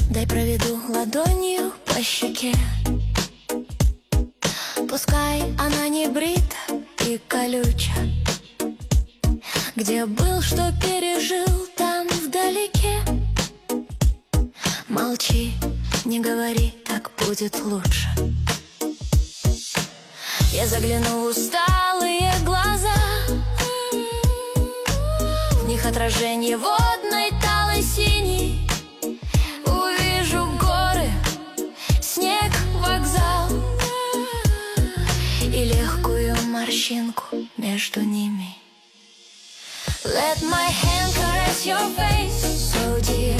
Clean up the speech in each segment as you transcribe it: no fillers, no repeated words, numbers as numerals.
Дай проведу ладонью по щеке. Пускай она не брита и колюча. Где был, что пережил, там вдалеке. Молчи, не говори, так будет лучше. Я загляну в усталые глаза, в них отражение водной талой синей. Увижу горы, снег, вокзал и легкую морщинку между ними. Let my hand caress your face, so dear.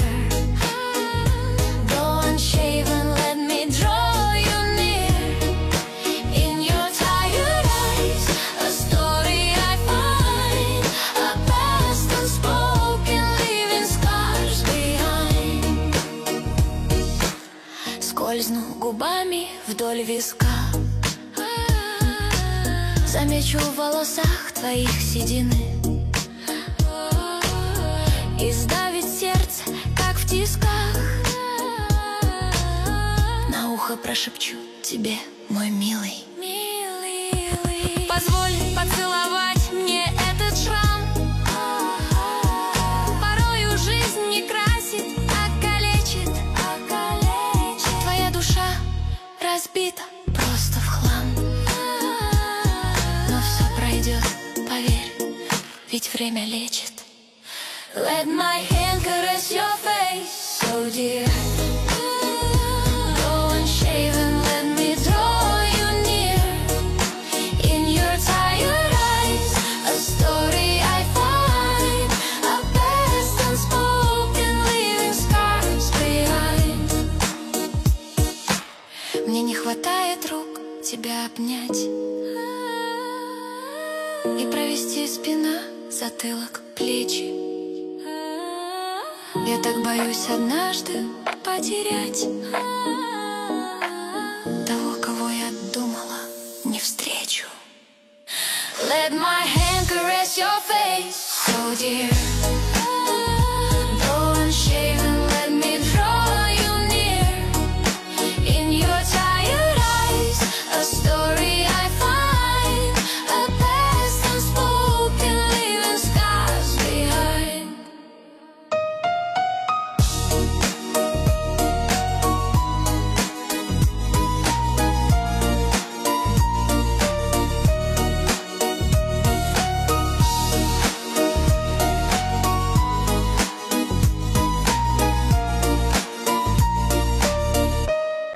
Go unshaven, let me draw you near. In your tired eyes, a story I find, a past unspoken, leaving scars behind. Скользну губами вдоль виска, замечу в волосах твоих седины. И сдавит сердце, как в тисках. На ухо прошепчу тебе, мой милый. Позволь поцеловать мне этот шрам. Порою жизнь не красит, а калечит. Твоя душа разбита просто в хлам. Но все пройдет, поверь, ведь время лечит. Let my hand caress your face, so dear. Go unshaven, let me draw you near. In your tired eyes, a story I find, a past unspoken, leaving scars behind. Мне не хватает рук тебя обнять и провести спина, затылок, плечи. Я так боюсь однажды потерять.